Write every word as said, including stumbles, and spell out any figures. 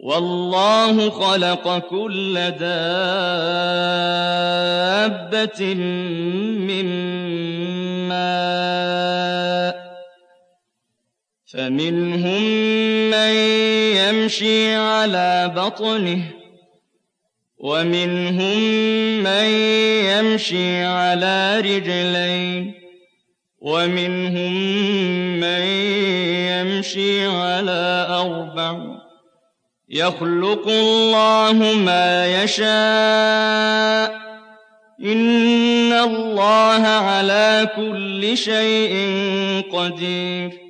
وَاللَّهُ خَلَقَ كُلَّ دَابَّةٍ مِّن مَّاءٍ ۖ فَمِنْهُم مَّن يَمْشِي عَلَىٰ بَطْنِهِ وَمِنْهُم مَّن يَمْشِي عَلَىٰ رِجْلَيْنِ وَمِنْهُم مَّن يَمْشِي عَلَىٰ أَرْبَعٍ ۚ يَخْلُقُ اللَّهُ مَا يَشَاءُ ۚ إِنَّ اللَّهَ عَلَىٰ كُلِّ شَيْءٍ قَدِيرٌ